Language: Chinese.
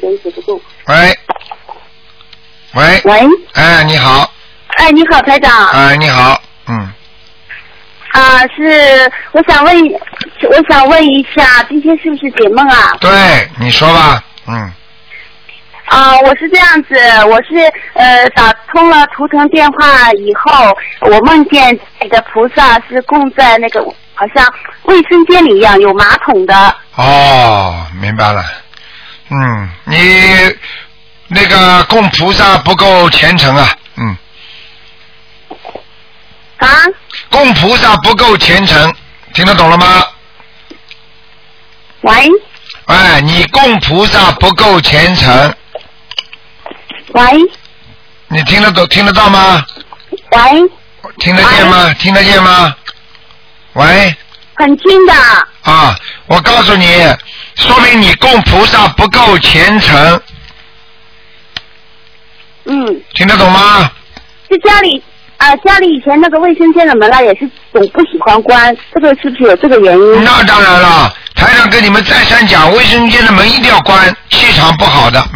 的一些不够。 喂，哎，你好。 哎，你好，台长。 哎，你好， 是我想问一下，今天是不是解梦啊？ 对，你说吧， 我是这样子，我是打通了图腾电话以后，我梦见那个菩萨是供在那个好像卫生间里一样，有马桶的。 哦，明白了，你那个供菩萨不够虔诚啊，供菩萨不够虔诚，听得懂了吗？ 喂。 哎，你供菩萨不够虔诚。 喂。 你听得到吗？ 喂。 听得见吗？听得见吗？喂。 很近的。 我告诉你，说明你供菩萨不够虔诚。听得懂吗？ 是家里以前那个卫生间的门也是总不喜欢关，这个是不是有这个原因？ 那当然了，台长跟你们再三讲，卫生间的门一定要关，气场不好的。